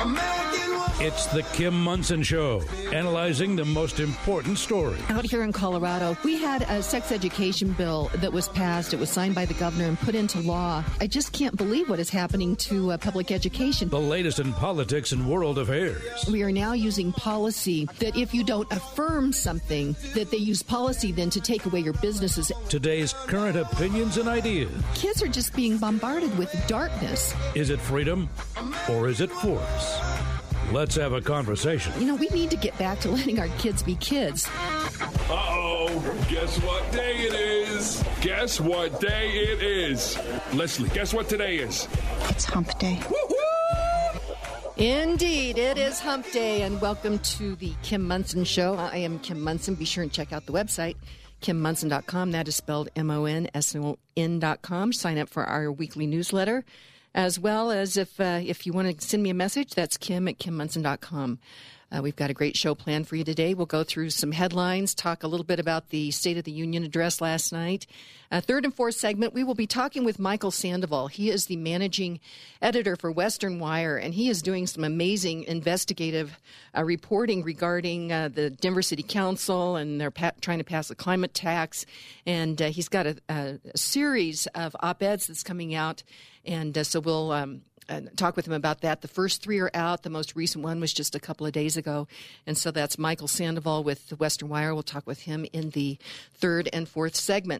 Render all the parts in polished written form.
It's the Kim Monson Show, analyzing the most important stories. Out here in Colorado, we had a sex education bill that was passed. It was signed by the governor and put into law. I just can't believe what is happening to public education. The latest in politics and world affairs. We are now using policy that if you don't affirm something, that they use policy then to take away your businesses. Today's current opinions and ideas. Kids are just being bombarded with darkness. Is it freedom or is it force? Let's have a conversation. You know, we need to get back to letting our kids be kids. Uh-oh, guess what day it is? Guess what day it is? Leslie, guess what today is? It's hump day. Woo-hoo! Indeed, it is hump day, and welcome to the Kim Monson Show. I am Kim Monson. Be sure and check out the website, KimMonson.com. That is spelled MONSON.com. Sign up for our weekly newsletter. As well as if you want to send me a message, that's Kim at KimMonson.com. We've got a great show planned for you today. We'll go through some headlines, talk a little bit about the State of the Union address last night. Third and fourth segment, we will be talking with Michael Sandoval. He is the managing editor for Western Wire, and he is doing some amazing investigative reporting regarding the Denver City Council, and they're trying to pass a climate tax. And he's got a series of op-eds that's coming out, and so we'll talk with him about that. The first three are out. The most recent one was just a couple of days ago. And so that's Michael Sandoval with the Western Wire. We'll talk with him in the third and fourth segment.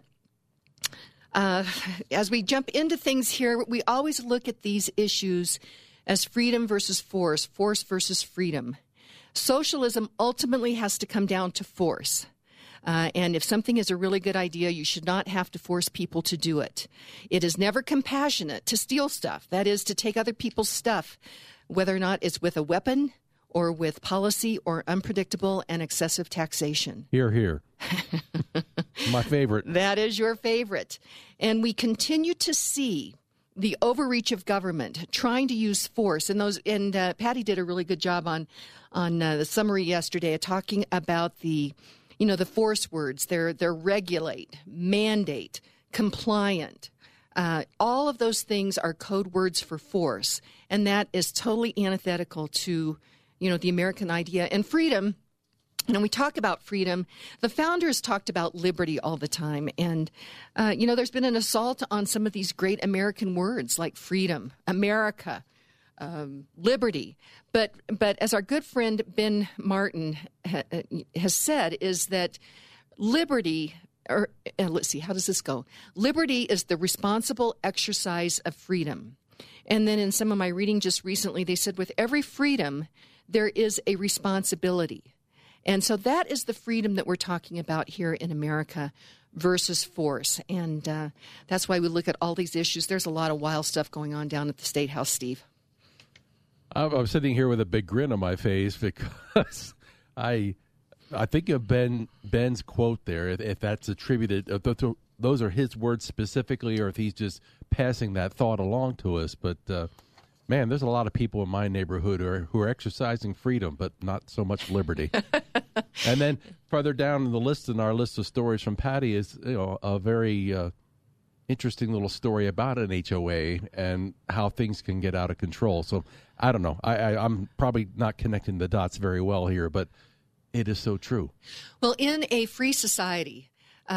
As we jump into things here, we always look at these issues as freedom versus force, force versus freedom. Socialism ultimately has to come down to force. And if something is a really good idea, you should not have to force people to do it. It is never compassionate to steal stuff. That is, to take other people's stuff, whether or not it's with a weapon or with policy or unpredictable and excessive taxation. Hear, hear. My favorite. That is your favorite. And we continue to see the overreach of government trying to use force. And Patty did a really good job on the summary yesterday, talking about the force words. They're regulate, mandate, compliant. All of those things are code words for force, and that is totally antithetical to, the American idea. And freedom, when we talk about freedom, the founders talked about liberty all the time. And, there's been an assault on some of these great American words like freedom, America, liberty. But as our good friend Ben Martin has said, is that liberty, or let's see, how does this go? Liberty is the responsible exercise of freedom. And then in some of my reading just recently, they said with every freedom, there is a responsibility. And so that is the freedom that we're talking about here in America versus force. And that's why we look at all these issues. There's a lot of wild stuff going on down at the State House, Steve. I'm sitting here with a big grin on my face because I think of Ben's quote there, if that's attributed, those are his words specifically, or if he's just passing that thought along to us. But, man, there's a lot of people in my neighborhood who are exercising freedom, but not so much liberty. And then further down in the list, in our list of stories from Patty, is a very interesting little story about an HOA and how things can get out of control. So I don't know. I'm probably not connecting the dots very well here, but it is so true. Well, in a free society,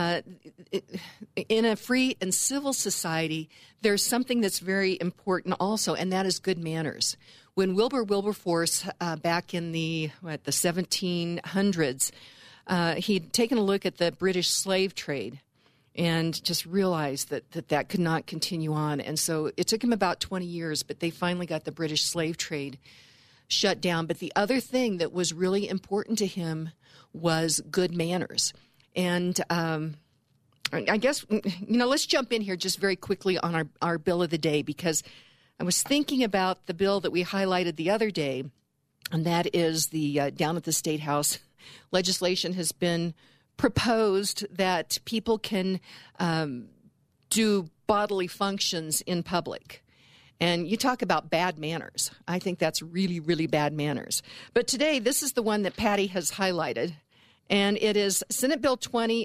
in a free and civil society, there's something that's very important also, and that is good manners. When Wilberforce, back in the 1700s, he'd taken a look at the British slave trade and just realized that could not continue on. And so it took him about 20 years, but they finally got the British slave trade shut down. But the other thing that was really important to him was good manners. And I guess, let's jump in here just very quickly on our bill of the day, because I was thinking about the bill that we highlighted the other day, and that is the down at the State House, legislation has been proposed that people can do bodily functions in public. And you talk about bad manners. I think that's really, really bad manners. But today, this is the one that Patty has highlighted, and it is Senate Bill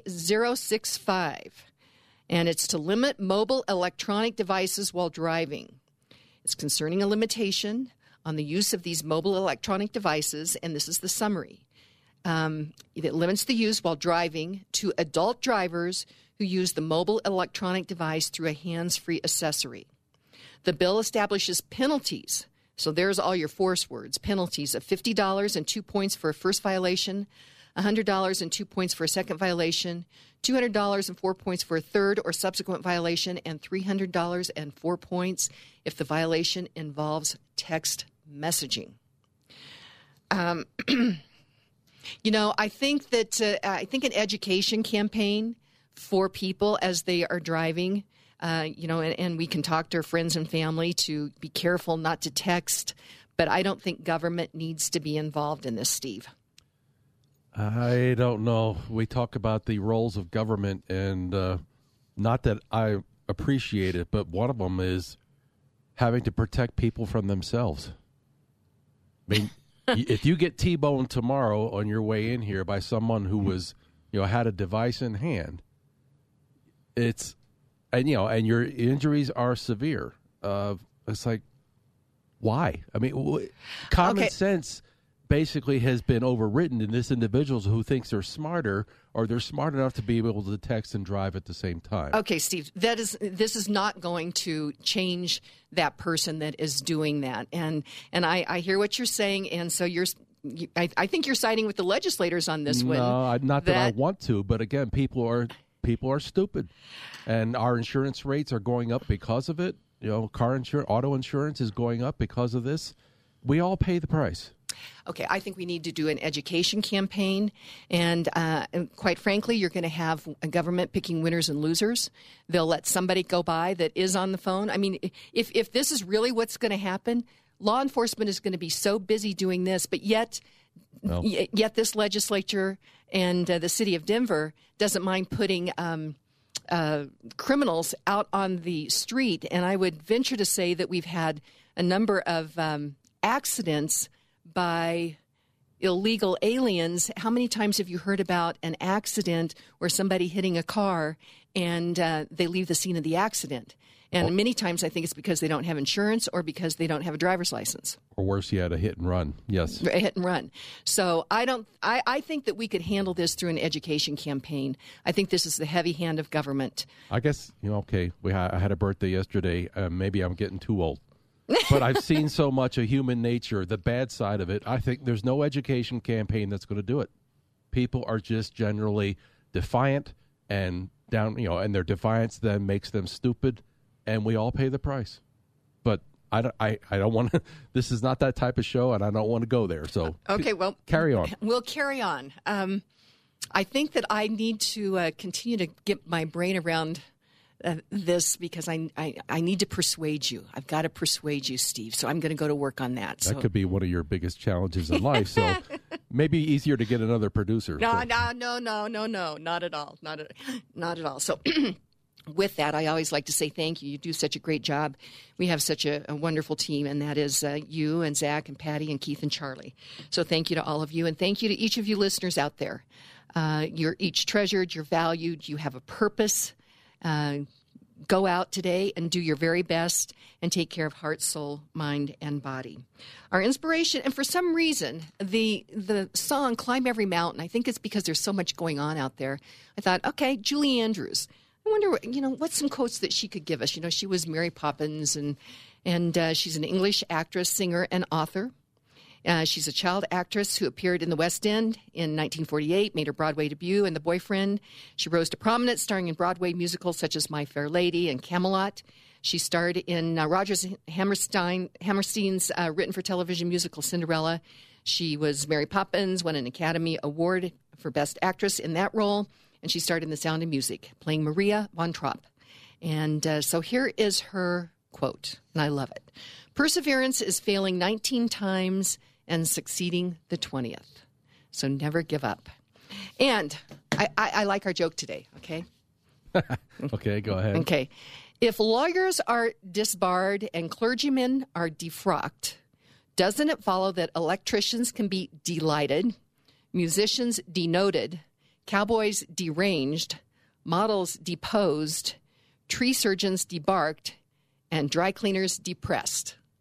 20065, and it's to limit mobile electronic devices while driving. It's concerning a limitation on the use of these mobile electronic devices, and this is the summary. It limits the use while driving to adult drivers who use the mobile electronic device through a hands-free accessory. The bill establishes penalties. So there's all your force words. Penalties of $50 and 2 points for a first violation, $100 and 2 points for a second violation, $200 and 4 points for a third or subsequent violation, and $300 and 4 points if the violation involves text messaging. I think that an education campaign for people as they are driving, and we can talk to our friends and family to be careful not to text, but I don't think government needs to be involved in this, Steve. I don't know. We talk about the roles of government, and not that I appreciate it, but one of them is having to protect people from themselves. I mean, if you get T-boned tomorrow on your way in here by someone who was, had a device in hand, and your injuries are severe. It's like, why? I mean, common sense basically has been overwritten in this individuals who thinks they're smarter, or they're smart enough to be able to text and drive at the same time. Okay, Steve, this is not going to change that person that is doing that. And I hear what you're saying, and so I think you're siding with the legislators on this one. No, not that I want to, but again, people are stupid, and our insurance rates are going up because of it. Car insurance, auto insurance is going up because of this. We all pay the price. Okay, I think we need to do an education campaign, and quite frankly, you're going to have a government picking winners and losers. They'll let somebody go by that is on the phone. I mean, if this is really what's going to happen, law enforcement is going to be so busy doing this, but yet this legislature and the city of Denver doesn't mind putting criminals out on the street. And I would venture to say that we've had a number of accidents by illegal aliens. How many times have you heard about an accident where somebody hitting a car and they leave the scene of the accident? And many times I think it's because they don't have insurance or because they don't have a driver's license. Or worse yet, a hit and run. Yes. A hit and run. So I think that we could handle this through an education campaign. I think this is the heavy hand of government. I guess, I had a birthday yesterday. Maybe I'm getting too old. But I've seen so much of human nature, the bad side of it. I think there's no education campaign that's going to do it. People are just generally defiant and down, and their defiance then makes them stupid, and we all pay the price. But I don't want to. This is not that type of show, and I don't want to go there. So carry on. We'll carry on. I think that I need to continue to get my brain around this because I need to persuade you. I've got to persuade you, Steve. So I'm going to go to work on that. That could be one of your biggest challenges in life. So maybe easier to get another producer. No, not at all. Not at all. So with that, I always like to say thank you. You do such a great job. We have such a wonderful team, and that is you and Zach and Patty and Keith and Charlie. So thank you to all of you, and thank you to each of you listeners out there. You're each treasured. You're valued. You have a purpose. Go out today and do your very best and take care of heart, soul, mind, and body. Our inspiration, and for some reason, the song Climb Every Mountain, I think it's because there's so much going on out there. I thought, okay, Julie Andrews. I wonder, what's some quotes that she could give us? She was Mary Poppins, and she's an English actress, singer, and author. She's a child actress who appeared in the West End in 1948, made her Broadway debut in The Boyfriend. She rose to prominence starring in Broadway musicals such as My Fair Lady and Camelot. She starred in Rodgers Hammerstein's written-for-television musical Cinderella. She was Mary Poppins, won an Academy Award for Best Actress in that role, and she starred in The Sound of Music, playing Maria von Trapp. And so here is her quote, and I love it. "Perseverance is failing 19 times and succeeding the 20th. So never give up." And I like our joke today, okay? Okay, go ahead. Okay. If lawyers are disbarred and clergymen are defrocked, doesn't it follow that electricians can be delighted, musicians denoted, cowboys deranged, models deposed, tree surgeons debarked, and dry cleaners depressed?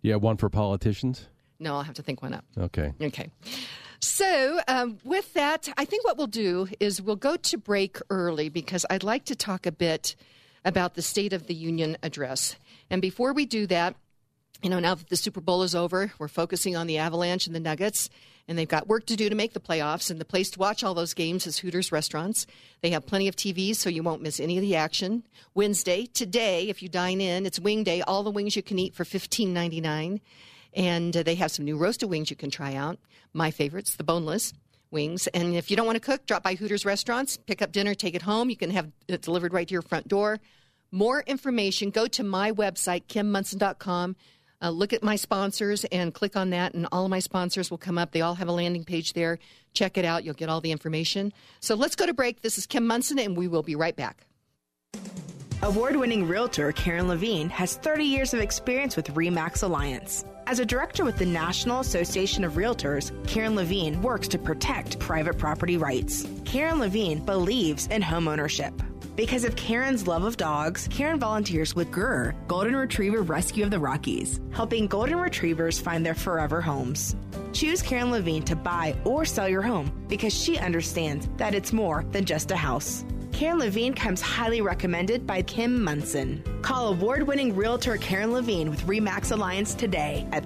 Yeah, one for politicians? No, I'll have to think one up. Okay. Okay. So with that, I think what we'll do is we'll go to break early because I'd like to talk a bit about the State of the Union address. And before we do that, now that the Super Bowl is over, we're focusing on the Avalanche and the Nuggets, and they've got work to do to make the playoffs. And the place to watch all those games is Hooters Restaurants. They have plenty of TVs, so you won't miss any of the action. Wednesday, today, if you dine in, it's Wing Day. All the wings you can eat for $15.99. And they have some new roasted wings you can try out. My favorites, the boneless wings. And if you don't want to cook, drop by Hooters Restaurants, pick up dinner, take it home. You can have it delivered right to your front door. More information, go to my website, KimMunson.com. Look at my sponsors and click on that, and all of my sponsors will come up. They all have a landing page there. Check it out. You'll get all the information. So let's go to break. This is Kim Munson, and we will be right back. Award-winning realtor Karen Levine has 30 years of experience with RE/MAX Alliance. As a director with the National Association of Realtors, Karen Levine works to protect private property rights. Karen Levine believes in homeownership. Because of Karen's love of dogs, Karen volunteers with GRR, Golden Retriever Rescue of the Rockies, helping Golden Retrievers find their forever homes. Choose Karen Levine to buy or sell your home because she understands that it's more than just a house. Karen Levine comes highly recommended by Kim Munson. Call award-winning realtor Karen Levine with RE/MAX Alliance today at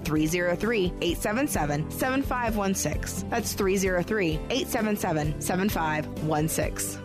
303-877-7516. That's 303-877-7516.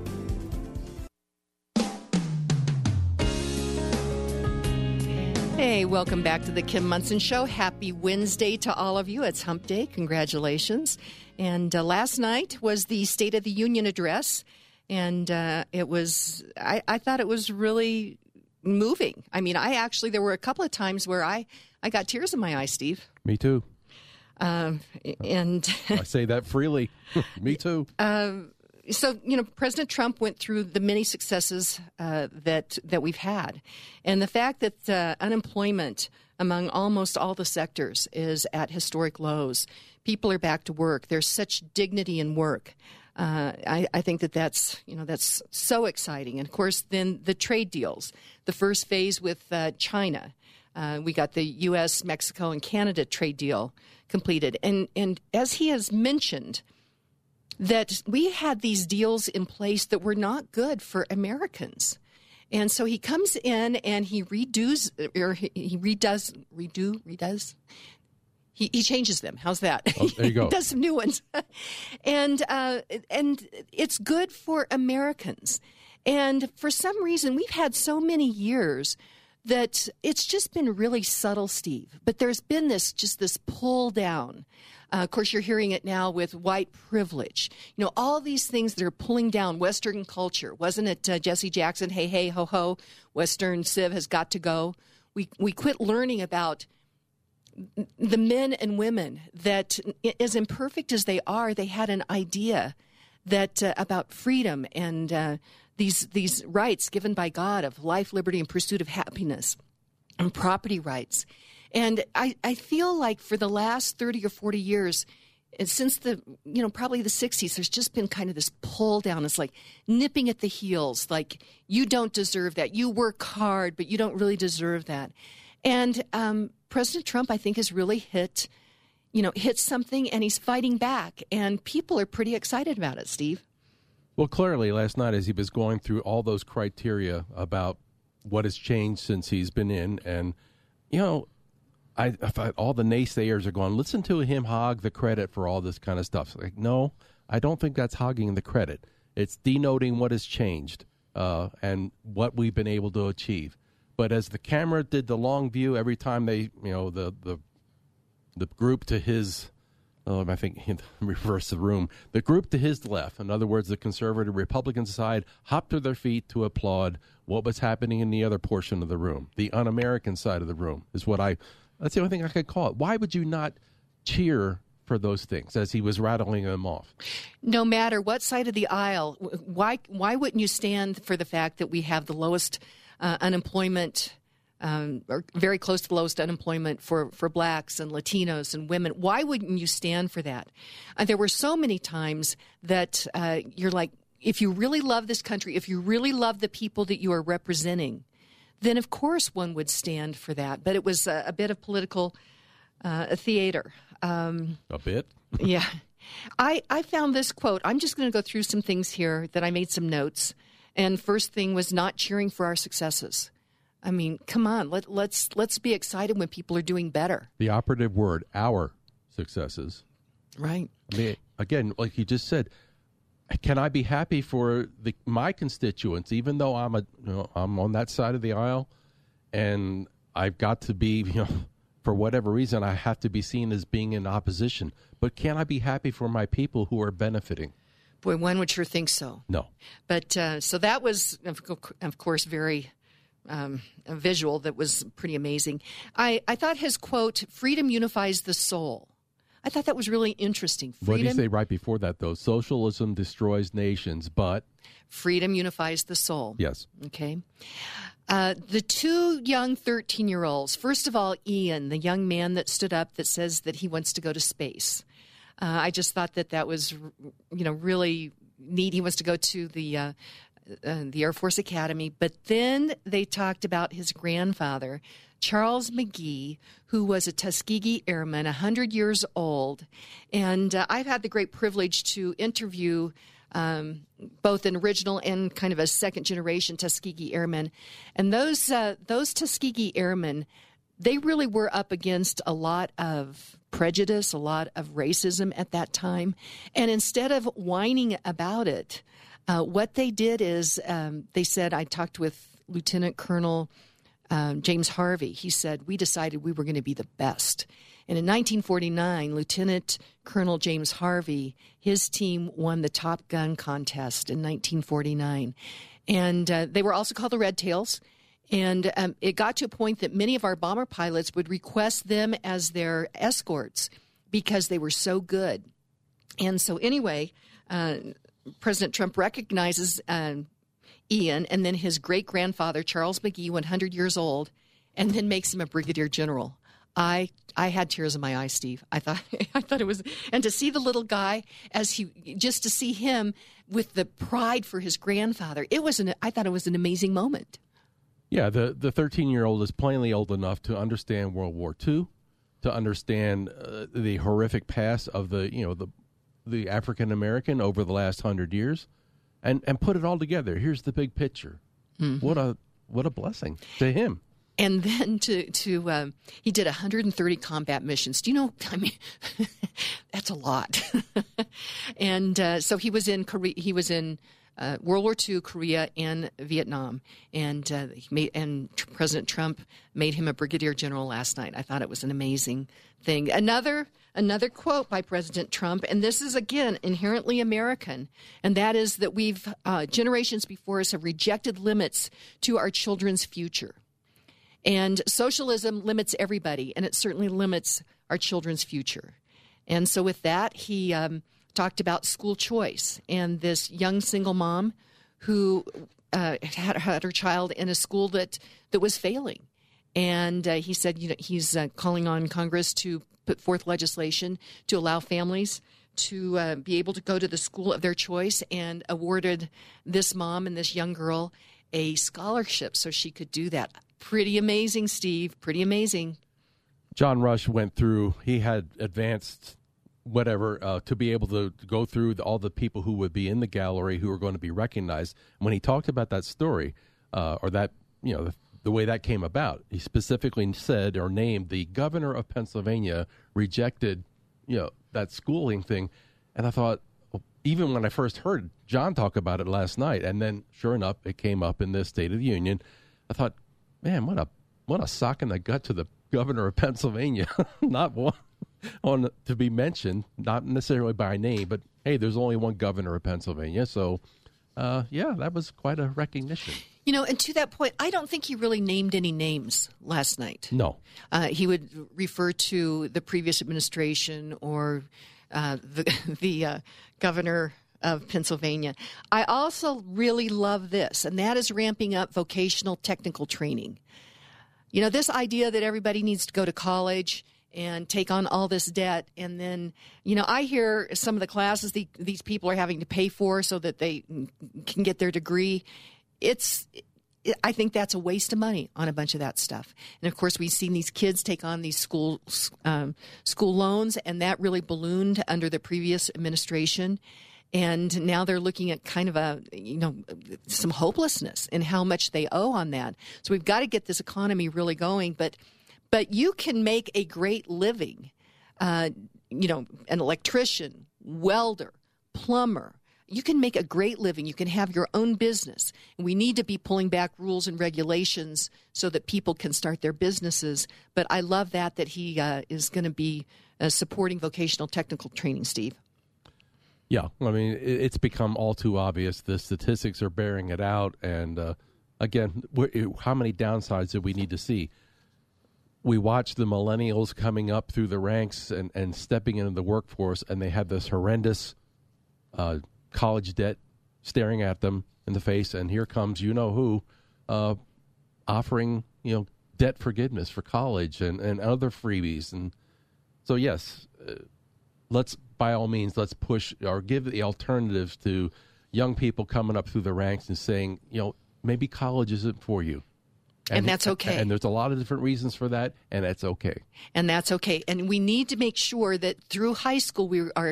Hey, welcome back to the Kim Munson Show. Happy Wednesday to all of you. It's Hump Day. Congratulations. And last night was the State of the Union address. And it was, I thought it was really moving. I mean, there were a couple of times where I got tears in my eyes, Steve. Me too. And I say that freely. Me too. So, President Trump went through the many successes that we've had. And the fact that unemployment among almost all the sectors is at historic lows. People are back to work. There's such dignity in work. I think that's so exciting. And, of course, then the trade deals, the first phase with China. We got the U.S., Mexico, and Canada trade deal completed. And as he has mentioned, that we had these deals in place that were not good for Americans. And so he comes in and he redoes. He changes them. How's that? Oh, there you go. He does some new ones. And it's good for Americans. And for some reason, we've had so many years that it's just been really subtle, Steve. But there's been this pull down. Of course, you're hearing it now with white privilege. All these things that are pulling down Western culture. Wasn't it Jesse Jackson, hey, hey, ho, ho, Western civ has got to go? We quit learning about the men and women that, as imperfect as they are, they had an idea that about freedom and these rights given by God of life, liberty, and pursuit of happiness and property rights. And I feel like for the last 30 or 40 years, and since probably the 60s, there's just been kind of this pull down. It's like nipping at the heels, like you don't deserve that. You work hard, but you don't really deserve that. And President Trump, I think, has really hit something, and he's fighting back. And people are pretty excited about it, Steve. Well, clearly, last night as he was going through all those criteria about what has changed since he's been in, and, I thought all the naysayers are going, listen to him hog the credit for all this kind of stuff. Like, no, I don't think that's hogging the credit. It's denoting what has changed and what we've been able to achieve. But as the camera did the long view, every time they, the group to his, I think he reversed the room, the group to his left, in other words, the conservative Republican side, hopped to their feet to applaud what was happening in the other portion of the room. The un-American side of the room is that's the only thing I could call it. Why would you not cheer for those things as he was rattling them off? No matter what side of the aisle, why wouldn't you stand for the fact that we have the lowest unemployment, or very close to the lowest unemployment for blacks and Latinos and women? Why wouldn't you stand for that? There were so many times that you're like, if you really love this country, if you really love the people that you are representing, then of course one would stand for that. But it was a bit of political theater. A bit? Yeah. I found this quote. I'm just going to go through some things here that I made some notes. And first thing was not cheering for our successes. I mean, come on, let's be excited when people are doing better. The operative word, our successes. Right. I mean, again, like you just said, can I be happy for my constituents, even though I'm on that side of the aisle, and I've got to be, for whatever reason, I have to be seen as being in opposition. But can I be happy for my people who are benefiting? Boy, one would sure think so. No. But so that was, of course, very a visual that was pretty amazing. I thought his quote, "Freedom unifies the soul." I thought that was really interesting. What did he say right before that, though? Socialism destroys nations, but... Freedom unifies the soul. Yes. Okay. The two young 13-year-olds, first of all, Ian, the young man that stood up that says that he wants to go to space. I just thought that was, really neat. He wants to go to the Air Force Academy. But then they talked about his grandfather, Charles McGee, who was a Tuskegee Airman, 100 years old. And I've had the great privilege to interview both an original and kind of a second-generation Tuskegee Airmen. And those Tuskegee Airmen, they really were up against a lot of prejudice, a lot of racism at that time. And instead of whining about it, what they did is they said, I talked with Lieutenant Colonel James Harvey. He said, we decided we were going to be the best. And in 1949, Lieutenant Colonel James Harvey, his team won the Top Gun contest in 1949. And they were also called the Red Tails. And it got to a point that many of our bomber pilots would request them as their escorts because they were so good. And so anyway, President Trump recognizes Ian and then his great-grandfather, Charles McGee, 100 years old, and then makes him a brigadier general. I had tears in my eyes, Steve. I thought it was, and to see the little guy just to see him with the pride for his grandfather, I thought it was an amazing moment. Yeah, the 13-year-old is plainly old enough to understand World War II, to understand the horrific past of the African American over the last 100 years, and put it all together. Here's the big picture. Mm-hmm. What a blessing to him. And then he did 130 combat missions. Do you know? I mean, that's a lot. And so he was in Korea. He was in World War II, Korea, and Vietnam. And President Trump made him a brigadier general last night. I thought it was an amazing thing. Another quote by President Trump, and this is, again, inherently American, and that is that we've, generations before us have rejected limits to our children's future. And socialism limits everybody, and it certainly limits our children's future. And so with that, he talked about school choice and this young single mom who had her child in a school that was failing. And he said, he's calling on Congress to put forth legislation to allow families to be able to go to the school of their choice, and awarded this mom and this young girl a scholarship so she could do that. Pretty amazing, Steve. Pretty amazing. John Rush went through, he had advanced to be able to go through all the people who would be in the gallery who were going to be recognized. When he talked about that story, or that, the way that came about, he specifically said or named the governor of Pennsylvania rejected, that schooling thing. And I thought, even when I first heard John talk about it last night, and then sure enough, it came up in the State of the Union, I thought, man, what a sock in the gut to the governor of Pennsylvania. Not one to be mentioned, not necessarily by name, but hey, there's only one governor of Pennsylvania. So, that was quite a recognition. And to that point, I don't think he really named any names last night. No. He would refer to the previous administration or the governor of Pennsylvania. I also really love this, and that is ramping up vocational technical training. This idea that everybody needs to go to college and take on all this debt, and then, I hear some of the classes these people are having to pay for so that they can get their degree. It's I think that's a waste of money on a bunch of that stuff. And of course, we've seen these kids take on these school loans, and that really ballooned under the previous administration. And now they're looking at kind of some hopelessness in how much they owe on that. So we've got to get this economy really going. But you can make a great living, an electrician, welder, plumber. You can make a great living. You can have your own business. And we need to be pulling back rules and regulations so that people can start their businesses. But I love that he is going to be supporting vocational technical training, Steve. Yeah, I mean, it's become all too obvious. The statistics are bearing it out. And again, how many downsides do we need to see? We watch the millennials coming up through the ranks and stepping into the workforce, and they have this horrendous college debt staring at them in the face, and here comes who offering debt forgiveness for college and other freebies. And so yes, let's push or give the alternatives to young people coming up through the ranks and saying, maybe college isn't for you. And that's okay. And there's a lot of different reasons for that, and that's okay. And that's okay. And we need to make sure that through high school we are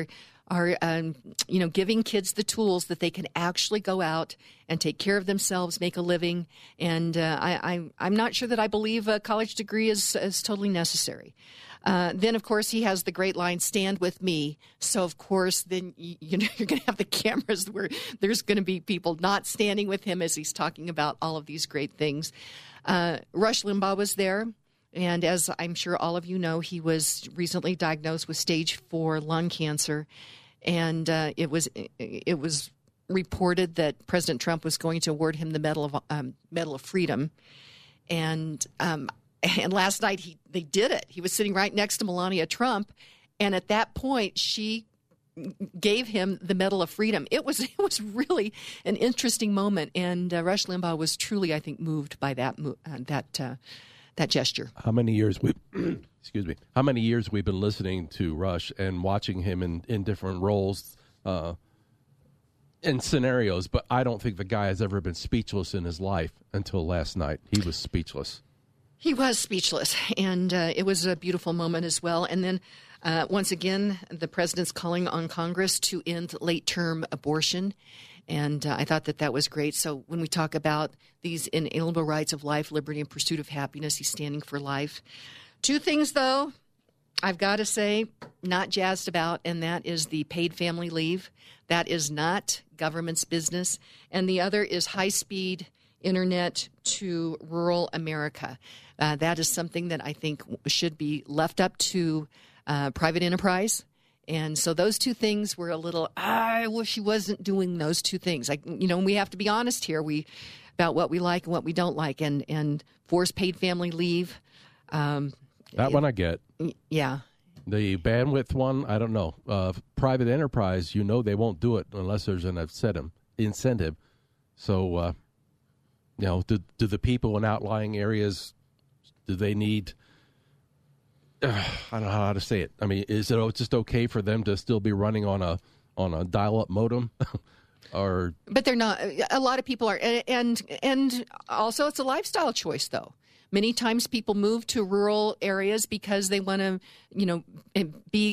giving kids the tools that they can actually go out and take care of themselves, make a living. And I'm not sure that I believe a college degree is totally necessary. Then, of course, he has the great line, "Stand with me." So, of course, then you're going to have the cameras where there's going to be people not standing with him as he's talking about all of these great things. Rush Limbaugh was there. And as I'm sure all of you know, he was recently diagnosed with stage 4 lung cancer. And it was reported that President Trump was going to award him the Medal of Freedom. And last night they did it. He was sitting right next to Melania Trump. And at that point, she gave him the Medal of Freedom. It was really an interesting moment. And Rush Limbaugh was truly, I think, moved by that gesture. How many years How many years we've been listening to Rush and watching him in different roles and scenarios, but I don't think the guy has ever been speechless in his life until last night. He was speechless. He was speechless, and it was a beautiful moment as well. And then once again, the president's calling on Congress to end late-term abortion. And I thought that was great. So when we talk about these inalienable rights of life, liberty, and pursuit of happiness, he's standing for life. Two things, though, I've got to say, not jazzed about, and that is the paid family leave. That is not government's business. And the other is high-speed internet to rural America. That is something that I think should be left up to private enterprise. And so those two things were a little, I wish he wasn't doing those two things. We have to be honest here about what we like and what we don't like. And forced paid family leave. That one I get. Yeah. The bandwidth one, I don't know. Private enterprise, they won't do it unless there's an incentive. So, do the people in outlying areas, do they need... I don't know how to say it. I mean, is it just okay for them to still be running on a dial-up modem, or? But they're not. A lot of people are, and also it's a lifestyle choice, though. Many times people move to rural areas because they want to, be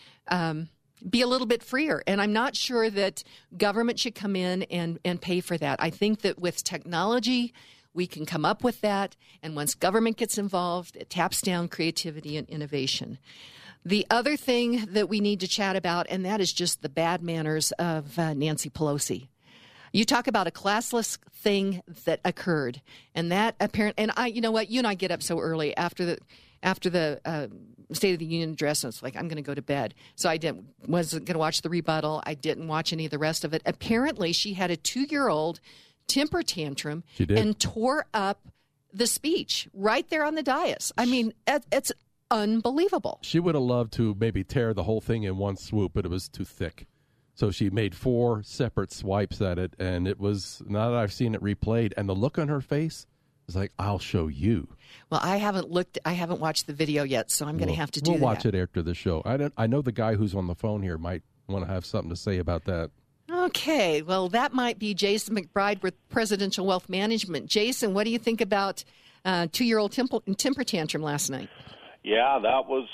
a little bit freer. And I'm not sure that government should come in and pay for that. I think that with technology, we can come up with that, and once government gets involved, it taps down creativity and innovation. The other thing that we need to chat about, and that is just the bad manners of Nancy Pelosi. You talk about a classless thing that occurred, and that apparent. And you know what? You and I get up so early after the State of the Union address, and it's like I'm going to go to bed. So I wasn't going to watch the rebuttal. I didn't watch any of the rest of it. Apparently, she had a 2-year-old temper tantrum and tore up the speech right there on the dais. I mean, it's unbelievable. She would have loved to maybe tear the whole thing in one swoop, but it was too thick. So she made 4 separate swipes at it, and it was, now that I've seen it replayed, and the look on her face is like, I'll show you. Well, I haven't watched the video yet, so I'm going to have to do that. We'll watch it after the show. I know the guy who's on the phone here might want to have something to say about that. Okay, well, that might be Jason McBride with Presidential Wealth Management. Jason, what do you think about 2-year-old temper tantrum last night? Yeah, that was,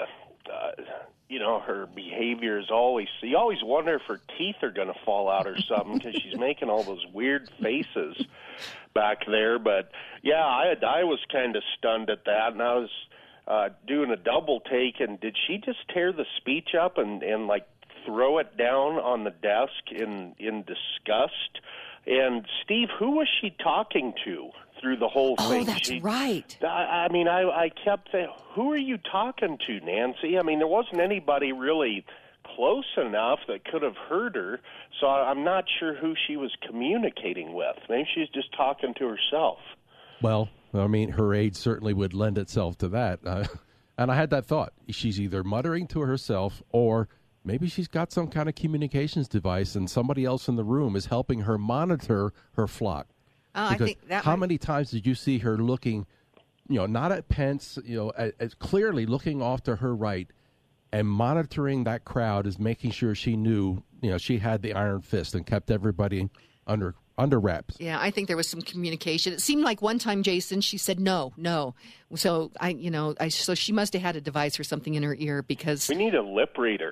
her behavior is always, you always wonder if her teeth are going to fall out or something because she's making all those weird faces back there. But, yeah, I was kind of stunned at that, and I was doing a double take, and did she just tear the speech up and throw it down on the desk in disgust? And, Steve, who was she talking to through the whole thing? Oh, that's right. I kept saying, who are you talking to, Nancy? I mean, there wasn't anybody really close enough that could have heard her, so I'm not sure who she was communicating with. Maybe she's just talking to herself. Well, I mean, her age certainly would lend itself to that. And I had that thought. She's either muttering to herself or maybe she's got some kind of communications device and somebody else in the room is helping her monitor her flock. I think that many times did you see her looking, not at Pence, as clearly looking off to her right and monitoring that crowd is making sure she knew, she had the iron fist and kept everybody under wraps. Yeah, I think there was some communication. It seemed like one time, Jason, she said no. So so she must have had a device or something in her ear because we need a lip reader.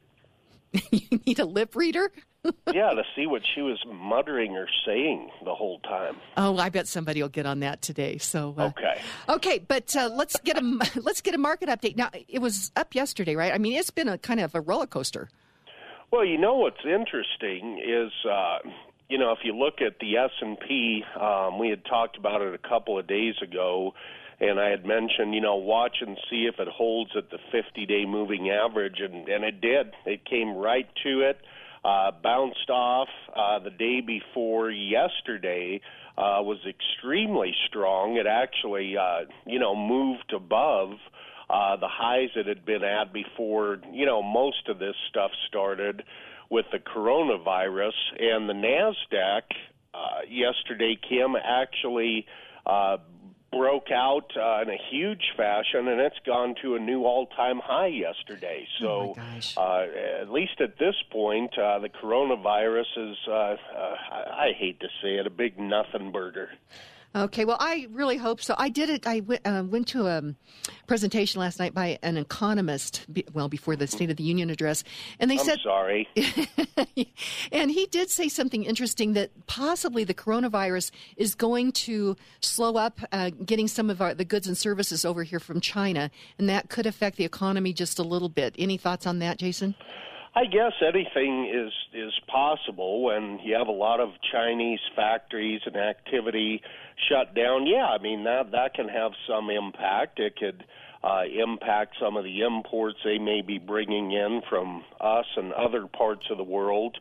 You need a lip reader? Yeah, to see what she was muttering or saying the whole time. Oh, I bet somebody will get on that today. So okay, but let's get a market update. Now, it was up yesterday, right? I mean, it's been a kind of a roller coaster. Well, what's interesting is if you look at the S&P, we had talked about it a couple of days ago. And I had mentioned, watch and see if it holds at the 50-day moving average, and it did. It came right to it, bounced off the day before yesterday, was extremely strong. It actually, moved above the highs it had been at before, most of this stuff started with the coronavirus. And the NASDAQ yesterday, Kim, actually broke out in a huge fashion, and it's gone to a new all-time high yesterday. So at least at this point, the coronavirus is, I hate to say it, a big nothing burger. Okay, well, I really hope so. I did it. I went to a presentation last night by an economist, before the State of the Union address, and they said... I'm sorry. And he did say something interesting, that possibly the coronavirus is going to slow up getting some of the goods and services over here from China, and that could affect the economy just a little bit. Any thoughts on that, Jason? I guess anything is possible when you have a lot of Chinese factories and activity shut down. Yeah, I mean, that can have some impact. It could impact some of the imports they may be bringing in from us and other parts of the world.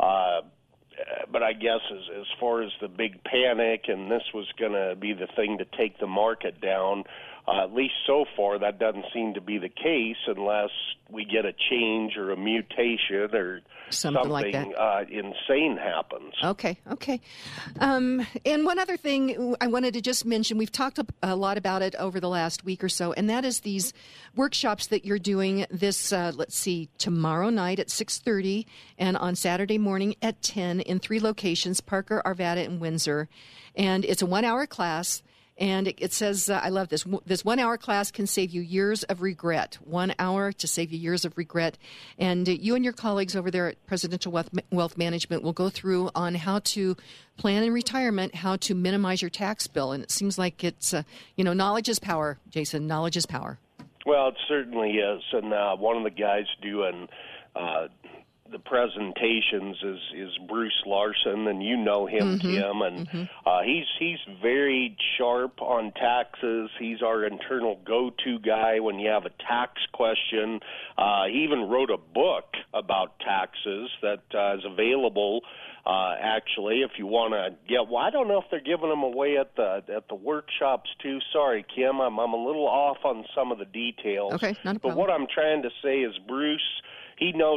But I guess as far as the big panic and this was going to be the thing to take the market down, at least so far, that doesn't seem to be the case unless we get a change or a mutation or something like that. Insane happens. Okay. And one other thing I wanted to just mention, we've talked a lot about it over the last week or so, and that is these workshops that you're doing this, tomorrow night at 6:30 and on Saturday morning at 10 in 3 locations, Parker, Arvada, and Windsor. And it's a 1-hour class. And it says, I love this. This 1-hour class can save you years of regret. 1 hour to save you years of regret. And you and your colleagues over there at Presidential Wealth Management will go through on how to plan in retirement, how to minimize your tax bill. And it seems like it's, knowledge is power, Jason. Knowledge is power. Well, it certainly is. And one of the guys doing the presentations is Bruce Larson, and you know him, Kim, and he's very sharp on taxes. He's our internal go-to guy when you have a tax question. He even wrote a book about taxes that is available. Actually, if you want to get, I don't know if they're giving them away at the workshops too. Sorry, Kim, I'm a little off on some of the details. Okay, not a problem. But what I'm trying to say is Bruce, he knows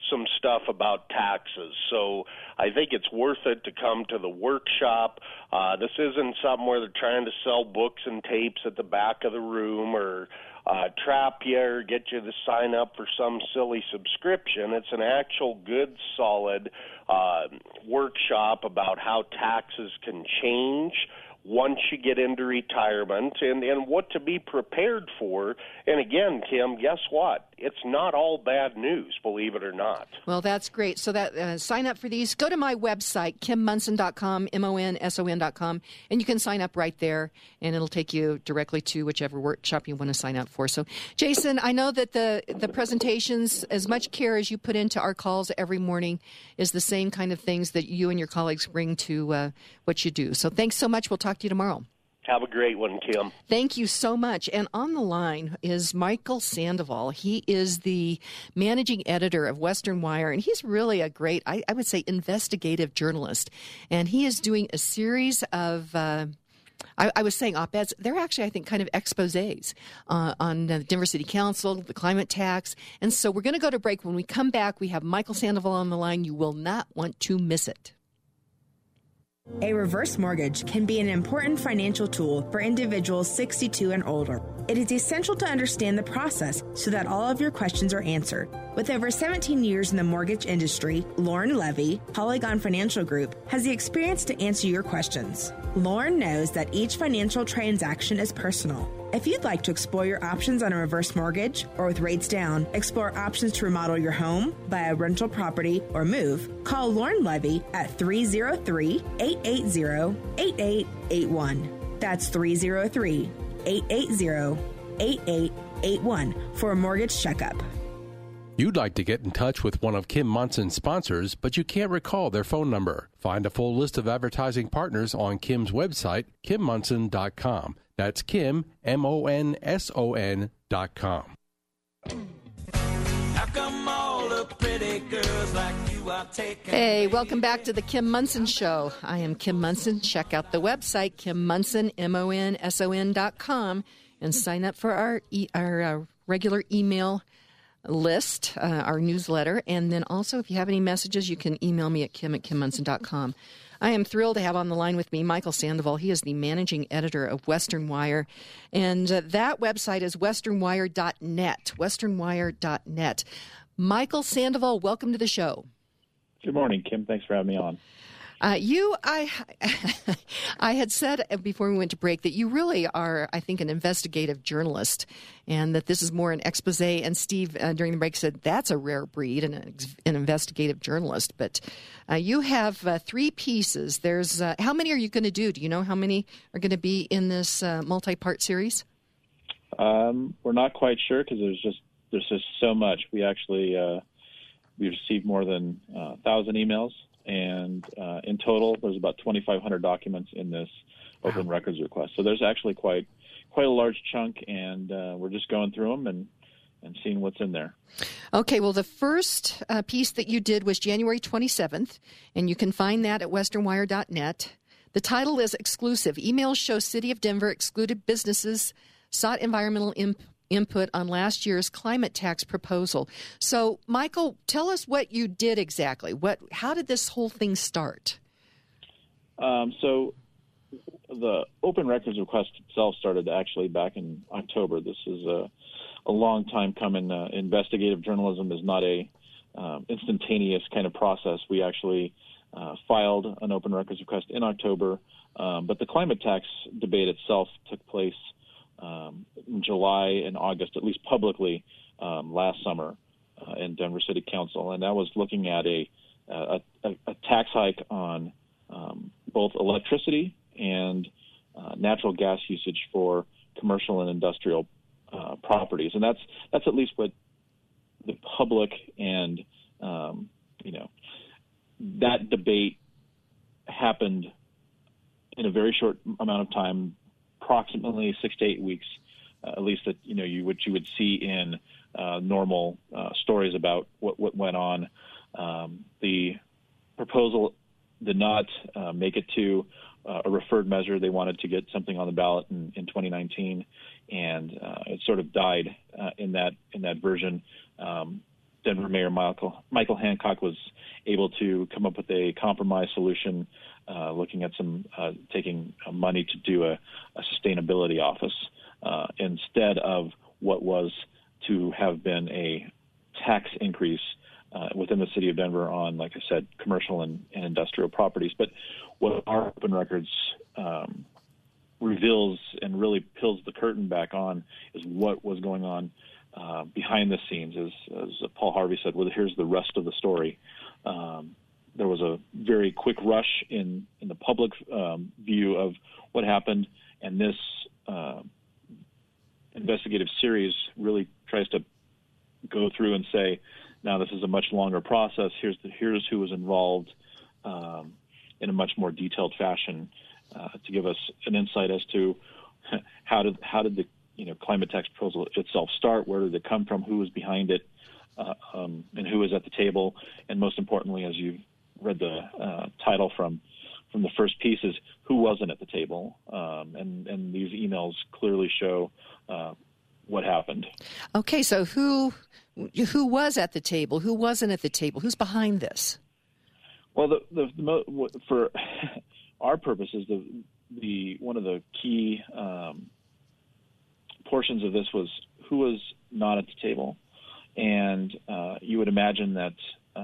some stuff about taxes. So I think it's worth it to come to the workshop. This isn't something where they're trying to sell books and tapes at the back of the room or trap you or get you to sign up for some silly subscription. It's an actual good, solid workshop about how taxes can change once you get into retirement and what to be prepared for. And again, Kim, guess what? It's not all bad news, believe it or not. Well, that's great. So that sign up for these. Go to my website, kimmunson.com, MONSON.com, and you can sign up right there, and it'll take you directly to whichever workshop you want to sign up for. So, Jason, I know that the presentations, as much care as you put into our calls every morning, is the same kind of things that you and your colleagues bring to what you do. So thanks so much. We'll talk to you tomorrow. Have a great one, Kim. Thank you so much. And on the line is Michael Sandoval. He is the managing editor of Western Wire, and he's really a great, I would say, investigative journalist. And he is doing a series of I was saying op-eds. They're actually, I think, kind of exposés on the Denver City Council, the climate tax. And so we're going to go to break. When we come back, we have Michael Sandoval on the line. You will not want to miss it. A reverse mortgage can be an important financial tool for individuals 62 and older. It is essential to understand the process so that all of your questions are answered. With over 17 years in the mortgage industry, Lauren Levy, Polygon Financial Group, has the experience to answer your questions. Lauren knows that each financial transaction is personal. If you'd like to explore your options on a reverse mortgage or with rates down, explore options to remodel your home, buy a rental property, or move, call Lauren Levy at 303-880-8881. That's 303-880-8881 for a mortgage checkup. You'd like to get in touch with one of Kim Munson's sponsors, but you can't recall their phone number. Find a full list of advertising partners on Kim's website, kimmunson.com. That's Kim, MONSON.com. Hey, welcome back to the Kim Munson Show. I am Kim Munson. Check out the website, Kim Munson, MONSON.com, and sign up for our regular email list, our newsletter. And then also, if you have any messages, you can email me at kim@kimmunson.com. I am thrilled to have on the line with me Michael Sandoval. He is the managing editor of Western Wire, and that website is westernwire.net, westernwire.net. Michael Sandoval, welcome to the show. Good morning, Kim. Thanks for having me on. I had said before we went to break that you really are, I think, an investigative journalist, and that this is more an expose. And Steve, during the break, said that's a rare breed, an investigative journalist. But you have 3 pieces. There's how many are you going to do? Do you know how many are going to be in this multi-part series? We're not quite sure because there's just so much. We actually we received more than 1,000 emails. And in total, there's about 2,500 documents in this open records request. So there's actually quite a large chunk, and we're just going through them and seeing what's in there. Okay, well, the first piece that you did was January 27th, and you can find that at westernwire.net. The title is Exclusive. Emails show City of Denver excluded businesses sought environmental input on last year's climate tax proposal. So, Michael, tell us what you did exactly. How did this whole thing start? So the open records request itself started actually back in October. This is a long time coming. Investigative journalism is not a instantaneous kind of process. We actually filed an open records request in October, but the climate tax debate itself took place in July and August, at least publicly, last summer in Denver City Council, and that was looking at a tax hike on both electricity and natural gas usage for commercial and industrial properties, and that's at least what the public and that debate happened in a very short amount of time. Approximately 6 to 8 weeks, at least that what you would see in normal stories about what went on. The proposal did not make it to a referred measure. They wanted to get something on the ballot in 2019, and it sort of died in that version. Denver Mayor Michael Hancock was able to come up with a compromise solution, looking at taking money to do a sustainability office instead of what was to have been a tax increase within the city of Denver on, like I said, commercial and industrial properties. But what our open records reveals and really peels the curtain back on is what was going on behind the scenes. As Paul Harvey said, well, here's the rest of the story. There was a very quick rush in the public view of what happened, and this investigative series really tries to go through and say, now this is a much longer process. Here's who was involved in a much more detailed fashion to give us an insight as to how did the climate tax proposal itself start, where did it come from, who was behind it, and who was at the table, and most importantly, as you read the title from the first piece, is who wasn't at the table, and these emails clearly show what happened. Okay, so who was at the table? Who wasn't at the table? Who's behind this? Well, for our purposes, the one of the key portions of this was who was not at the table, and you would imagine that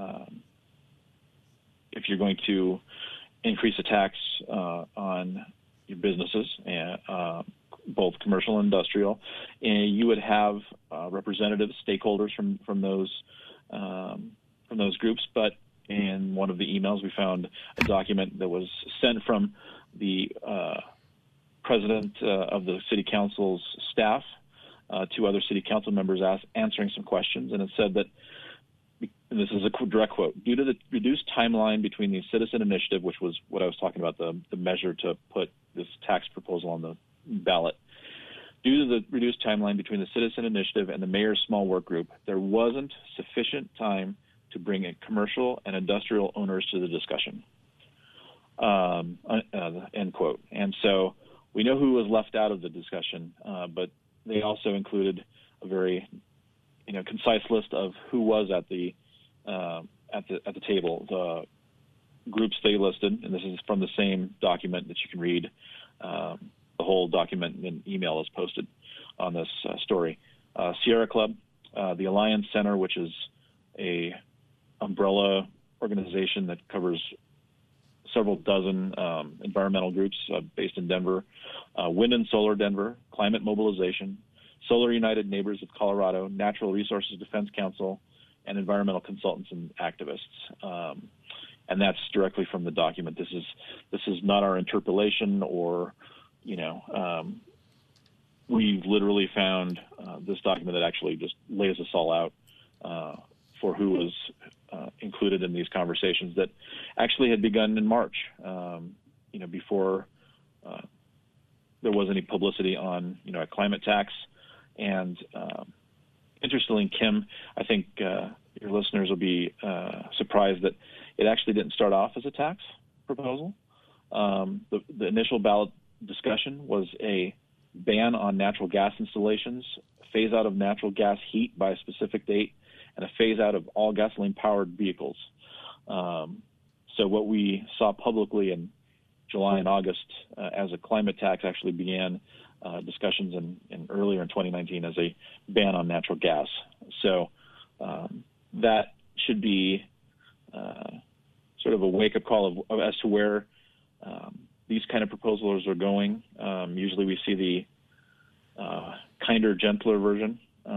if you're going to increase a tax on your businesses, both commercial and industrial, and you would have representative stakeholders from those groups. But in one of the emails, we found a document that was sent from the president of the city council's staff to other city council members answering some questions, and it said that, and this is a direct quote, due to the reduced timeline between the citizen initiative, which was what I was talking about, the measure to put this tax proposal on the ballot, due to the reduced timeline between the citizen initiative and the mayor's small work group, there wasn't sufficient time to bring in commercial and industrial owners to the discussion. End quote. And so we know who was left out of the discussion, but they also included a very concise list of who was at the table. The groups they listed, and this is from the same document that you can read. The whole document and email is posted on this story. Sierra Club, the Alliance Center, which is a umbrella organization that covers several dozen environmental groups based in Denver, Wind and Solar Denver, Climate Mobilization, Solar United Neighbors of Colorado, Natural Resources Defense Council, and environmental consultants and activists. And that's directly from the document. This is not our interpolation or, we literally found this document that actually just lays us all out for who was included in these conversations that actually had begun in March, before there was any publicity on, a climate tax. And interestingly, Kim, I think your listeners will be surprised that it actually didn't start off as a tax proposal. The initial ballot discussion was a ban on natural gas installations, phase out of natural gas heat by a specific date, and a phase out of all gasoline-powered vehicles. So what we saw publicly in July and August as a climate tax actually began discussions in earlier in 2019 as a ban on natural gas. So that should be sort of a wake-up call as to where these kind of proposals are going. Usually we see the kinder, gentler version.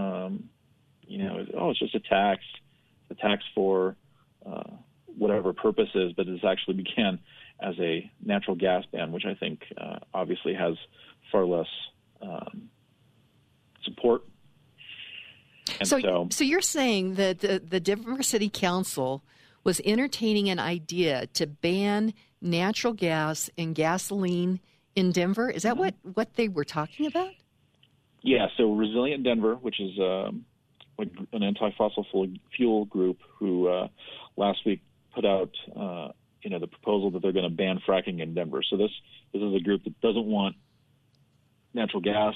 It's just a tax for whatever purpose is, but it actually began as a natural gas ban, which I think obviously has far less support. And so you're saying that the Denver City Council was entertaining an idea to ban natural gas and gasoline in Denver? Is that what they were talking about? Yeah, so Resilient Denver, which is an anti-fossil fuel group who last week put out the proposal that they're going to ban fracking in Denver. So this is a group that doesn't want natural gas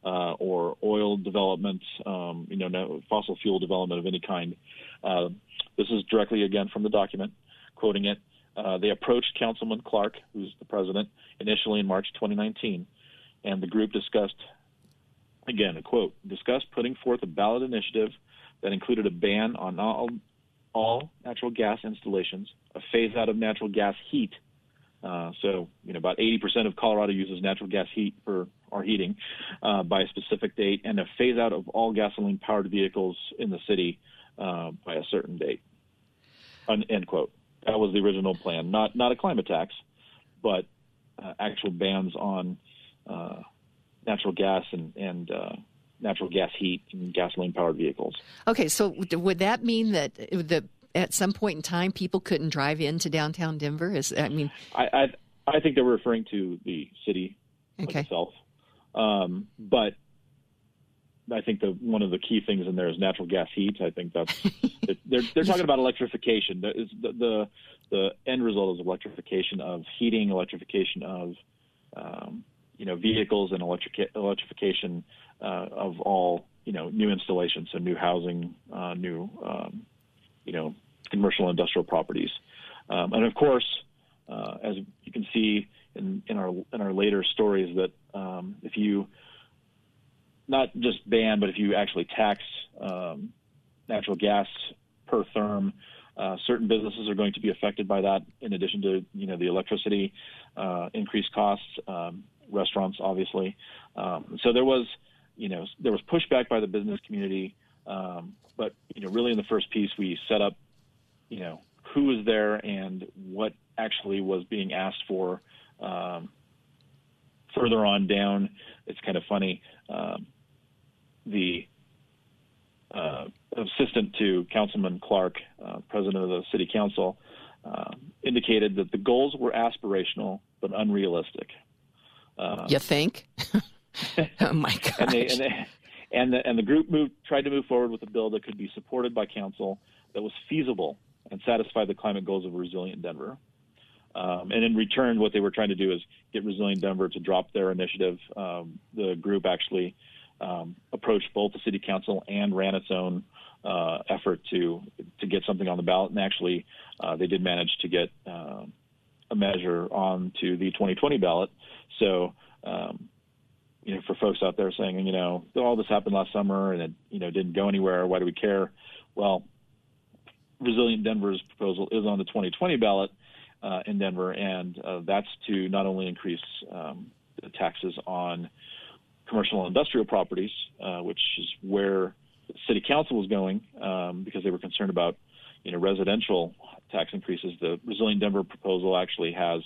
or oil development, no fossil fuel development of any kind. This is directly, again, from the document, quoting it. They approached Councilman Clark, who's the president, initially in March 2019, and the group discussed, again, a quote, discussed putting forth a ballot initiative that included a ban on all natural gas installations, a phase out of natural gas heat. So, about 80% of Colorado uses natural gas heat for our heating by a specific date, and a phase out of all gasoline-powered vehicles in the city by a certain date. End quote. That was the original plan. Not a climate tax, but actual bans on natural gas and natural gas heat and gasoline-powered vehicles. Okay, so would that mean that at some point in time people couldn't drive into downtown Denver? I think they were referring to the city itself, but I think one of the key things in there is natural gas heat. I think that's they're talking about electrification. The end result is electrification of heating, electrification of vehicles, and electrification of all new installations, so new housing, new commercial and industrial properties, and of course, as you can see in our later stories, that if you not just ban, but if you actually tax natural gas per therm, certain businesses are going to be affected by that. In addition to the electricity increased costs, restaurants obviously. So there was pushback by the business community, but really in the first piece we set up who was there and what actually was being asked for. Further on down, it's kind of funny. The assistant to Councilman Clark, president of the city council, indicated that the goals were aspirational but unrealistic. You think? Oh my gosh! And the group tried to move forward with a bill that could be supported by council, that was feasible and satisfy the climate goals of Resilient Denver. And in return, what they were trying to do is get Resilient Denver to drop their initiative. The group actually approached both the city council and ran its own effort to get something on the ballot. And actually, they did manage to get a measure onto the 2020 ballot. So, for folks out there saying, all this happened last summer and it, didn't go anywhere, why do we care? Well, Resilient Denver's proposal is on the 2020 ballot in Denver, and that's to not only increase the taxes on commercial and industrial properties, which is where the city council was going because they were concerned about, residential tax increases. The Resilient Denver proposal actually has,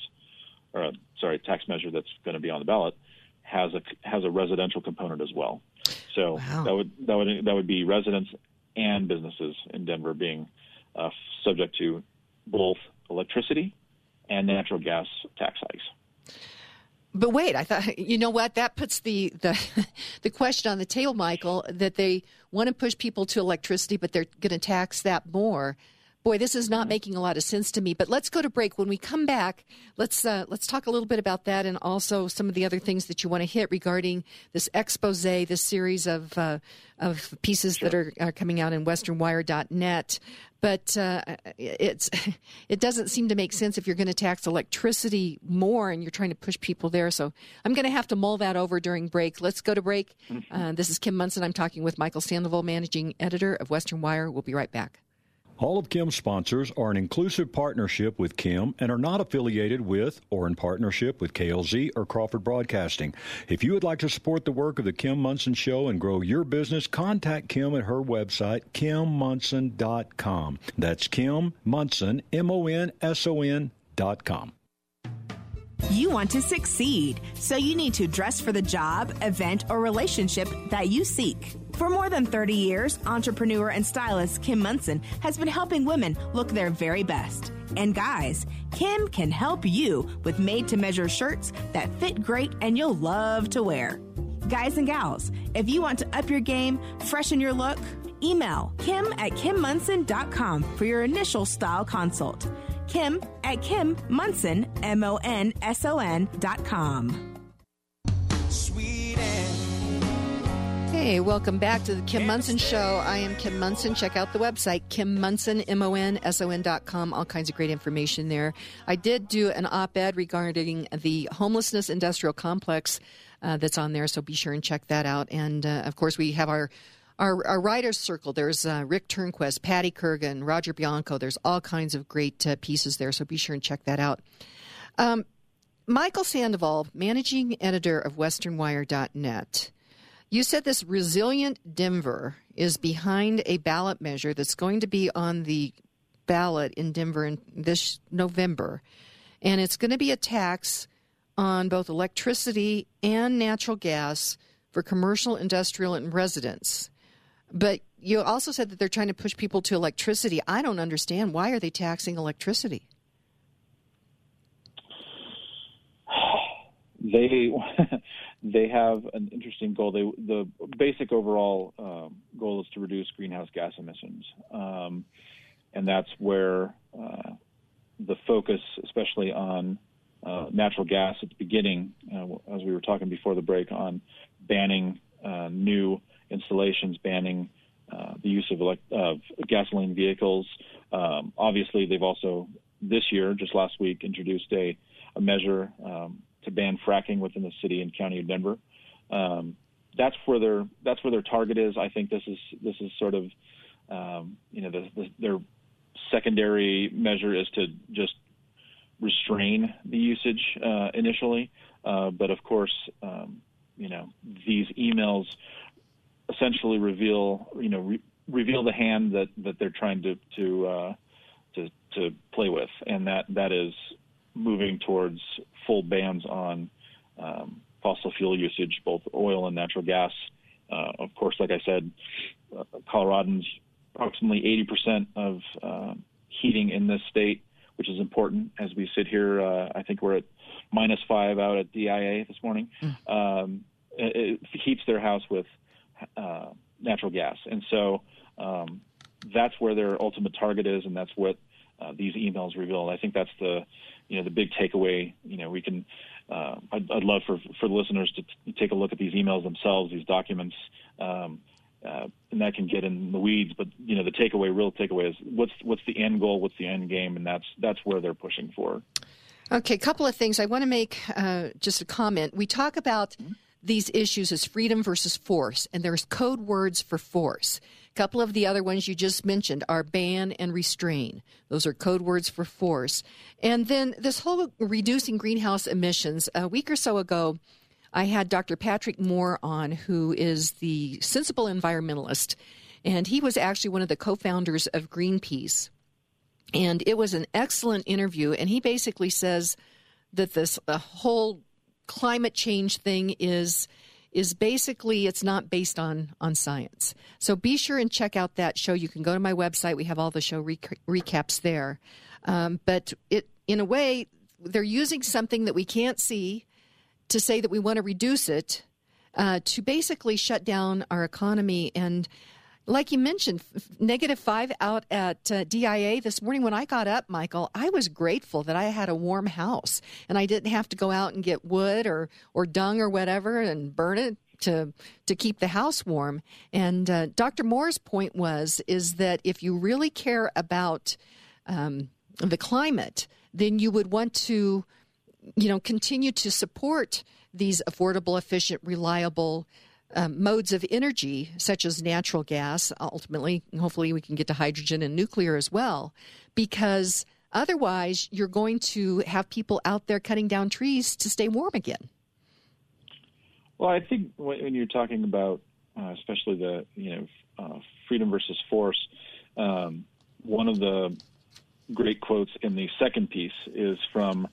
tax measure that's going to be on the ballot has a residential component as well. So wow. that would be residents and businesses in Denver being subject to both electricity and natural gas tax hikes. But wait, I thought, what? That puts the question on the table, Michael, that they want to push people to electricity, but they're going to tax that more. Boy, this is not making a lot of sense to me. But let's go to break. When we come back, let's talk a little bit about that and also some of the other things that you want to hit regarding this expose, this series of pieces that are coming out in westernwire.net. But it doesn't seem to make sense if you're going to tax electricity more and you're trying to push people there. So I'm going to have to mull that over during break. Let's go to break. This is Kim Monson. I'm talking with Michael Sandoval, managing editor of Western Wire. We'll be right back. All of Kim's sponsors are an inclusive partnership with Kim and are not affiliated with or in partnership with KLZ or Crawford Broadcasting. If you would like to support the work of the Kim Monson Show and grow your business, contact Kim at her website, KimMonson.com. That's Kim Monson, MONSON.com. You want to succeed, so you need to dress for the job, event, or relationship that you seek. For more than 30 years, entrepreneur and stylist Kim Monson has been helping women look their very best. And guys, Kim can help you with made-to-measure shirts that fit great and you'll love to wear. Guys and gals, if you want to up your game, freshen your look, email Kim at KimMonson.com for your initial style consult. Kim at KimMonson, MONSON.com. Sweet and Hey, welcome back to the Kim Monson Show. I am Kim Monson. Check out the website, Kim Monson, MONSON.com. All kinds of great information there. I did do an op-ed regarding the homelessness industrial complex that's on there, so be sure and check that out. And, of course, we have our writers' circle. There's Rick Turnquist, Patty Kurgan, Roger Bianco. There's all kinds of great pieces there, so be sure and check that out. Michael Sandoval, managing editor of WesternWire.net. You said this Resilient Denver is behind a ballot measure that's going to be on the ballot in Denver in this November, and it's going to be a tax on both electricity and natural gas for commercial, industrial, and residents. But you also said that they're trying to push people to electricity. I don't understand. Why are they taxing electricity? They have an interesting goal. The basic overall goal is to reduce greenhouse gas emissions, and that's where the focus, especially on natural gas at the beginning, as we were talking before the break, on banning new installations, banning the use of gasoline vehicles. Obviously, they've also this year, just last week, introduced a measure to ban fracking within the city and county of Denver. That's where their target is. I think this is sort of their secondary measure is to just restrain the usage initially, but of course these emails essentially reveal the hand that they're trying to play with, and that is moving towards full bans on fossil fuel usage, both oil and natural gas. Of course, like I said, Coloradans, approximately 80% of heating in this state, which is important. As we sit here, I think we're at -5 out at DIA this morning. It heats their house with natural gas. And so that's where their ultimate target is, and that's what these emails reveal. I think that's the big takeaway. We can. I'd love for the listeners to take a look at these emails themselves, these documents, and that can get in the weeds. But the real takeaway is what's the end goal, what's the end game, and that's where they're pushing for. Okay, a couple of things. I want to make just a comment. We talk about these issues as freedom versus force, and there's code words for force. A couple of the other ones you just mentioned are ban and restrain. Those are code words for force. And then this whole reducing greenhouse emissions, a week or so ago, I had Dr. Patrick Moore on, who is the sensible environmentalist, and he was actually one of the co-founders of Greenpeace. And it was an excellent interview, and he basically says that this whole climate change thing is basically, it's not based on science. So be sure and check out that show. You can go to my website. We have all the show recaps there. But in a way, they're using something that we can't see to say that we want to reduce it, to basically shut down our economy. And like you mentioned, -5 out at DIA this morning. When I got up, Michael, I was grateful that I had a warm house and I didn't have to go out and get wood or dung or whatever and burn it to keep the house warm. And Dr. Moore's point is that if you really care about the climate, then you would want to, continue to support these affordable, efficient, reliable modes of energy, such as natural gas. Ultimately, hopefully we can get to hydrogen and nuclear as well, because otherwise you're going to have people out there cutting down trees to stay warm again. Well, I think when you're talking about especially the freedom versus force, one of the great quotes in the second piece is from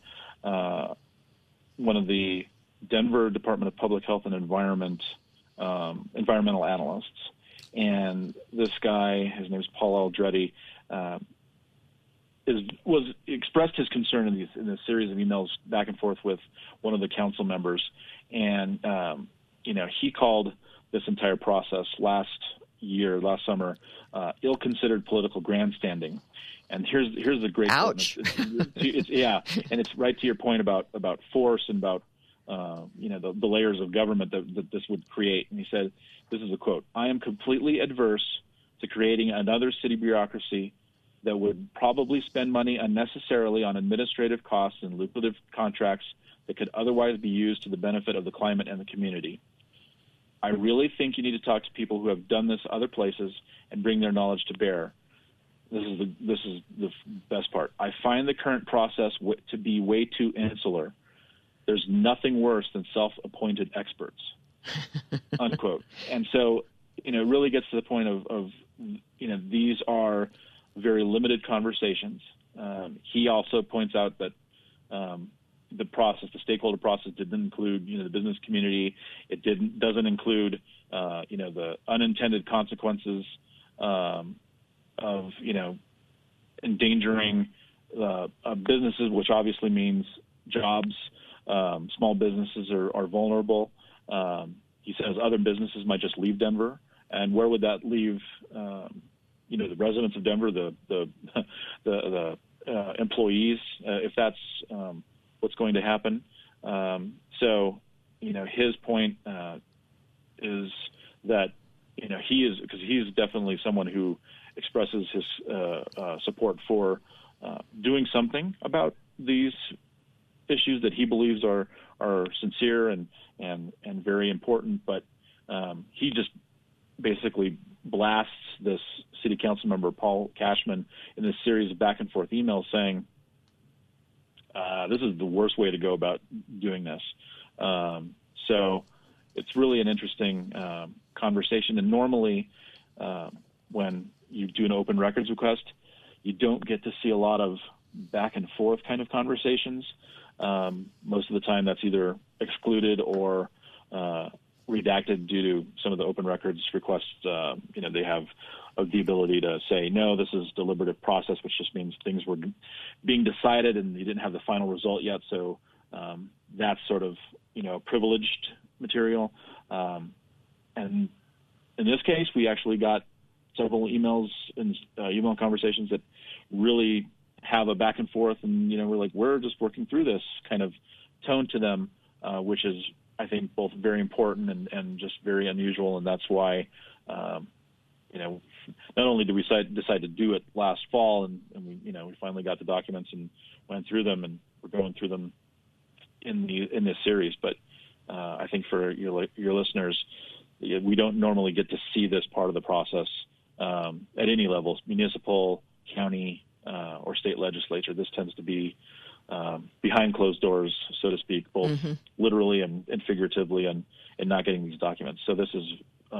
one of the Denver Department of Public Health and environmental analysts, and this guy, his name is Paul Aldretti, expressed his concern in a series of emails back and forth with one of the council members, and he called this entire process last summer, ill-considered political grandstanding. And here's the great ouch. It's and it's right to your point about force and about the layers of government that this would create. And he said, this is a quote, "I am completely adverse to creating another city bureaucracy that would probably spend money unnecessarily on administrative costs and lucrative contracts that could otherwise be used to the benefit of the climate and the community. I really think you need to talk to people who have done this other places and bring their knowledge to bear. This is the best part. I find the current process to be way too insular. There's nothing worse than self-appointed experts," unquote. And so, it really gets to the point of these are very limited conversations. He also points out that the stakeholder process didn't include, the business community. It doesn't include, the unintended consequences of, endangering businesses, which obviously means jobs. Small businesses are vulnerable. He says other businesses might just leave Denver, and where would that leave? The residents of Denver, the employees, if that's what's going to happen. So, his point is that he's definitely someone who expresses his support for doing something about these issues that he believes are sincere and very important, but he just basically blasts this city council member, Paul Cashman, in this series of back and forth emails saying, this is the worst way to go about doing this. So it's really an interesting conversation. And normally when you do an open records request, you don't get to see a lot of back and forth kind of conversations. Most of the time that's either excluded or redacted due to some of the open records requests. They have the ability to say, no, this is deliberative process, which just means things were being decided and you didn't have the final result yet. So that's sort of, privileged material. And in this case, we actually got several emails and email conversations that really have a back and forth, and we're like, we're just working through this kind of tone to them, which is, I think, both very important and just very unusual. And that's why, not only did we decide to do it last fall, and we finally got the documents and went through them, and we're going through them in this series, but I think for your listeners, we don't normally get to see this part of the process at any levels, municipal, county, or state legislature. This tends to be behind closed doors, so to speak, both literally and figuratively, and not getting these documents. So this is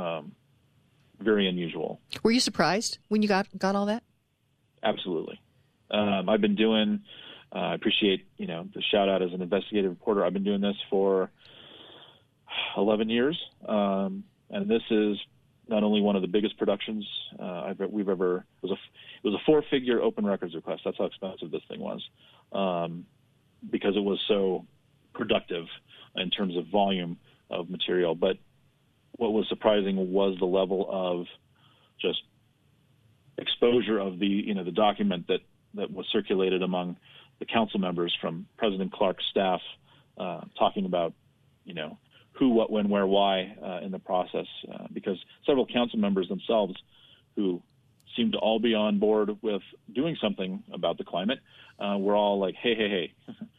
very unusual. Were you surprised when you got all that? Absolutely. I've been doing, I appreciate, the shout out as an investigative reporter. I've been doing this for 11 years. And this is not only one of the biggest productions we've ever, it was a 4-figure open records request. That's how expensive this thing was, because it was so productive in terms of volume of material. But what was surprising was the level of just exposure of the document that was circulated among the council members from President Clark's staff, talking about, who, what, when, where, why in the process, because several council members themselves who seemed to all be on board with doing something about the climate were all like, hey,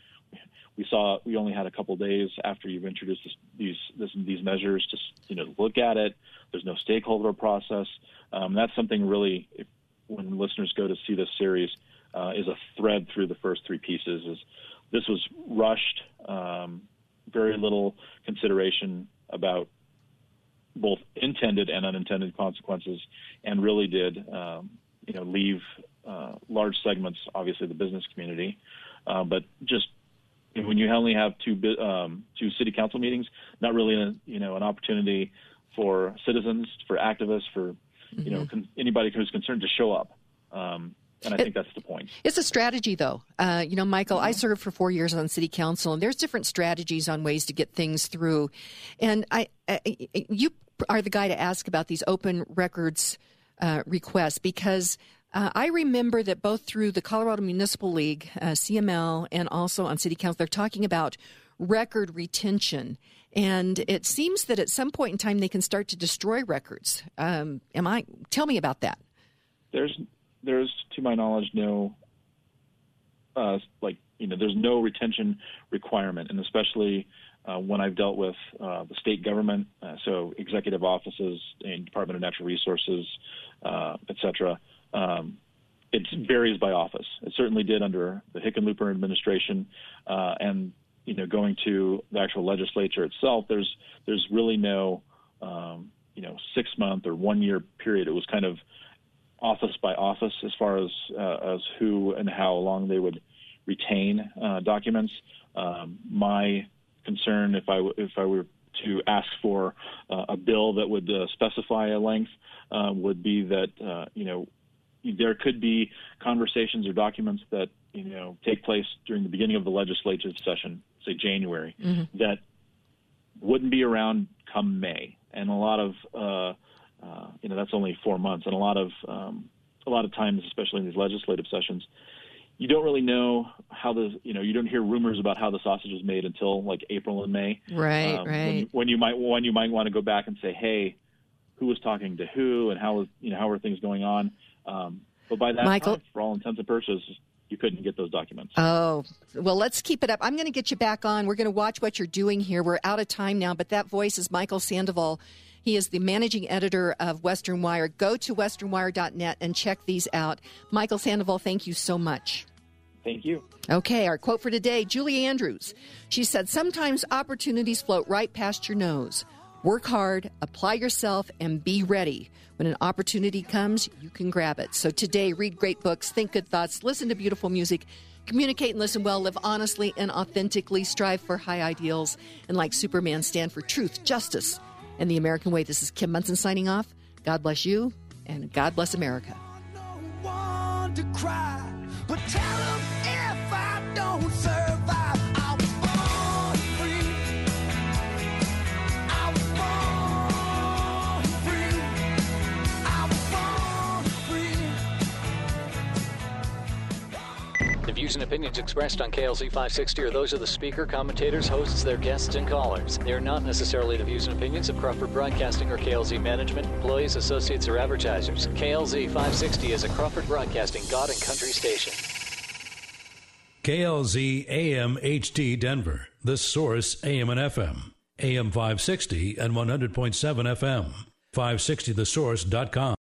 we only had a couple days after you've introduced these measures to look at it. There's no stakeholder process. That's something really, when listeners go to see this series, is a thread through the first 3 pieces. Is this was rushed, very little consideration about both intended and unintended consequences, and really did leave large segments, obviously the business community, but just when you only have 2 city council meetings, not really an opportunity for citizens, for activists, for anybody who's concerned to show up. And I think that's the point. It's a strategy, though. Michael, I served for 4 years on city council, and there's different strategies on ways to get things through. And you are the guy to ask about these open records requests, because I remember that both through the Colorado Municipal League, CML, and also on city council, they're talking about record retention. And it seems that at some point in time they can start to destroy records. Tell me about that. There's to my knowledge, no, there's no retention requirement, and especially when I've dealt with the state government, so executive offices and Department of Natural Resources, et cetera. It varies by office. It certainly did under the Hickenlooper administration, and going to the actual legislature itself. There's really no 6-month or 1 year period. It was kind of office by office as far as who and how long they would retain documents. My concern, if I were to ask for a bill that would specify a length, would be that there could be conversations or documents that take place during the beginning of the legislative session, say January, that wouldn't be around come May, and a lot of that's only 4 months, and a lot of times, especially in these legislative sessions, you don't really know how you don't hear rumors about how the sausage is made until like April and May. Right. When you might want to go back and say, hey, who was talking to who, and how are things going on? But by that Michael, time, for all intents and purposes, you couldn't get those documents. Oh, well, let's keep it up. I'm going to get you back on. We're going to watch what you're doing here. We're out of time now, but that voice is Michael Sandoval. He is the managing editor of Western Wire. Go to westernwire.net and check these out. Michael Sandoval, thank you so much. Thank you. Okay, our quote for today, Julie Andrews. She said, sometimes opportunities float right past your nose. Work hard, apply yourself, and be ready. When an opportunity comes, you can grab it. So today, read great books, think good thoughts, listen to beautiful music, communicate and listen well, live honestly and authentically, strive for high ideals, and like Superman, stand for truth, justice, and the American way. This is Kim Munson signing off. God bless you, and God bless America. No one to cry, but tell them if I don't survive, I was born free. I was born free. I was born free. The views and opinions expressed on KLZ 560 are those of the speaker, commentators, hosts, their guests, and callers. They are not necessarily the views and opinions of Crawford Broadcasting or KLZ management, employees, associates, or advertisers. KLZ 560 is a Crawford Broadcasting God and Country station. KLZ AM HD Denver, The Source AM and FM, AM 560 and 100.7 FM, 560thesource.com.